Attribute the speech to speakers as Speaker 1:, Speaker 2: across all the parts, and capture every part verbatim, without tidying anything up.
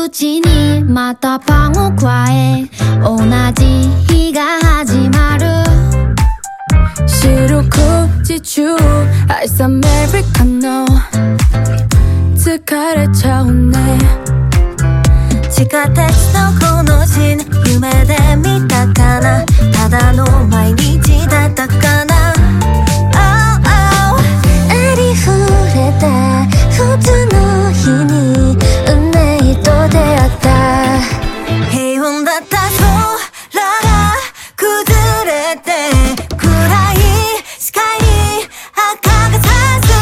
Speaker 1: ちにまたパンを加え同じ日が始まる四六時中アイスアメリカノ疲れちゃうね
Speaker 2: 地下鉄のこのシーン夢で見たかなただの毎日だったかな、oh, oh、 ありふれた普通の日に運命と出会った平穏だった空が崩れて暗い視界に赤が差す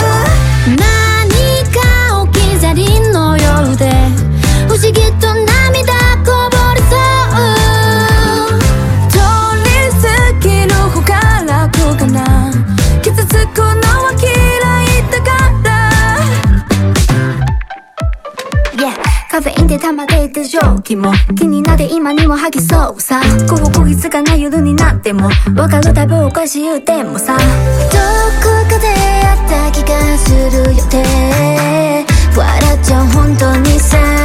Speaker 1: 何か置き去りの夜で不思議と涙こぼれそう
Speaker 2: 通り過ぎる方が楽かな傷つくのは嫌いだからYeahカフェインで溜まっていた蒸気も気になって今にも吐きそうさこここぎつかない夜になってもわかるたぶんおかしい言うてもさどこかであった気がするよって笑っちゃう本当にさ